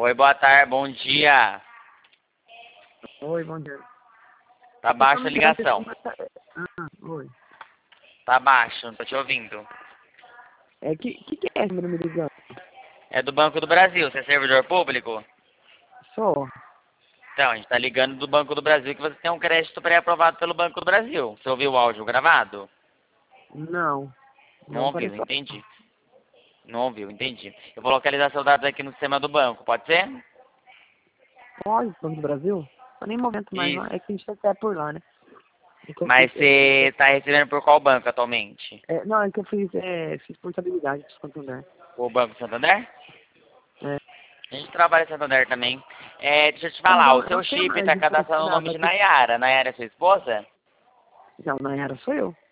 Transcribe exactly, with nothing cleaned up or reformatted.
Oi, boa tarde, bom dia. Oi, bom dia. Tá baixa a ligação. Ah, oi. Tá baixo, não tô te ouvindo. É, que, que que é esse número me ligando? É do Banco do Brasil, você é servidor público? Sou. Então, a gente tá ligando do Banco do Brasil que você tem um crédito pré-aprovado pelo Banco do Brasil. Você ouviu o áudio gravado? Não. Não Não ouviu, apareceu. entendi. Não ouviu, entendi. Eu vou localizar seus dados aqui no sistema do banco, pode ser? Pode, Banco do Brasil? Tô nem movimento mais, não. Isso. É que a gente até por lá, né? É que eu Mas fiz, eu, você tá recebendo por qual banco atualmente? é, não, é que eu fiz, é, fiz portabilidade de Santander. O Banco Santander? É. A gente trabalha em Santander também. É, deixa eu te Eu falar, o não, eu seu não tenho chip mais tá cadastrado no nome disponibilidade de aqui. Nayara. Nayara é sua esposa? Não, Nayara sou eu.